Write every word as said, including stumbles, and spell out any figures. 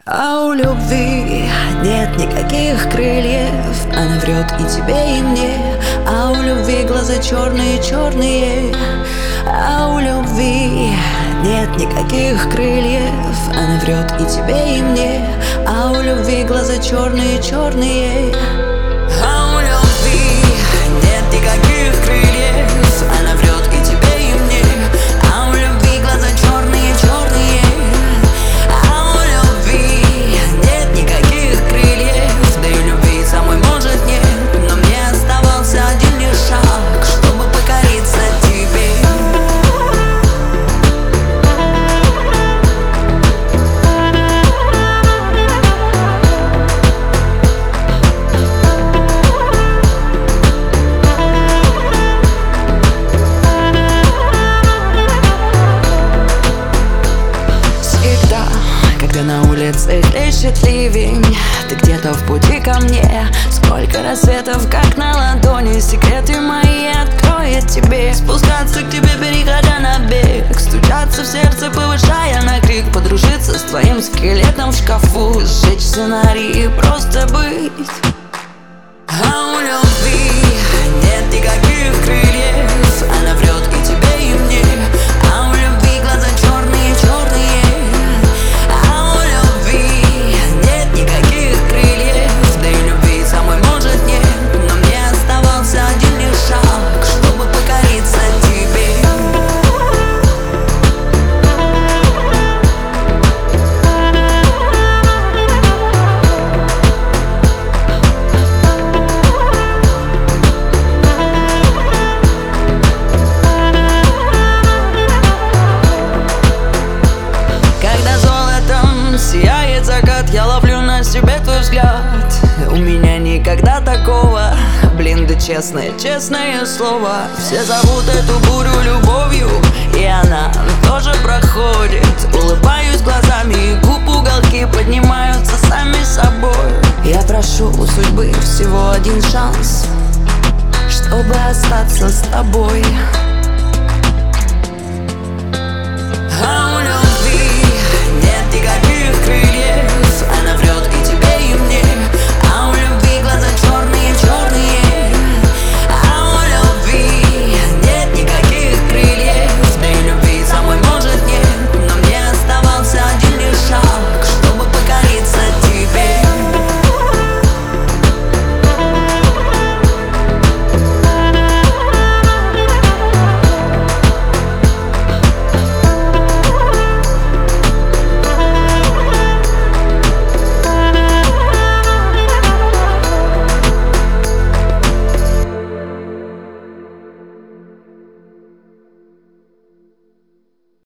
А у любви нет никаких крыльев, она врет и тебе, и мне. А у любви глаза черные-черные. А у любви нет никаких крыльев, она врет и тебе, и мне. А у любви глаза черные-черные. А у любви нет никаких крыльев, она врет и тебе, и мне. А у любви глаза черные-черные. А у любви нет никаких крыльев, да и любви самой может нет. Но мне оставался один лишь шаг, чтобы покориться тебе. Когда на улице хлещет ливень, ты где-то в пути ко мне. Сколько рассветов, как на ладони, секреты мои откроет тебе. Спускаться к тебе, переходя на бег, стучаться в сердце, повышая на крик. Подружиться с твоим скелетом в шкафу, сжечь сценарий и просто быть. А у любви нет никаких крыльев, она врет и тебе, и мне. А у любви глаза черные-черные. Сияет закат, я ловлю на себе твой взгляд. У меня никогда такого, блин, да честное, честное слово. Все зовут эту бурю любовью, и она тоже проходит. Улыбаюсь глазами, и губ уголки поднимаются сами собой. Я прошу у судьбы всего один шанс, чтобы остаться с тобой.